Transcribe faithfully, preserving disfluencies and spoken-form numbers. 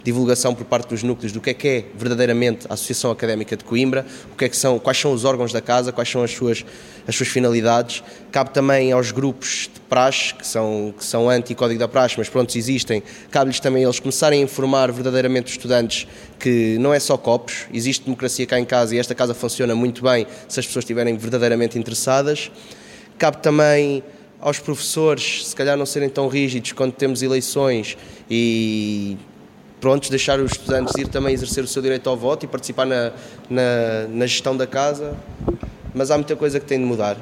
divulgação por parte dos núcleos do que é que é verdadeiramente a Associação Académica de Coimbra, o que é que são, quais são os órgãos da casa, quais são as suas, as suas finalidades. Cabe também aos grupos de praxe, que são, que são anti-código da praxe, mas pronto, existem, cabe-lhes também eles começarem a informar verdadeiramente os estudantes que não é só copos, existe democracia cá em casa e esta casa funciona muito bem se as pessoas estiverem verdadeiramente interessadas. Cabe também aos professores, se calhar não serem tão rígidos quando temos eleições e prontos, deixar os estudantes ir também exercer o seu direito ao voto e participar na, na, na gestão da casa, mas há muita coisa que tem de mudar.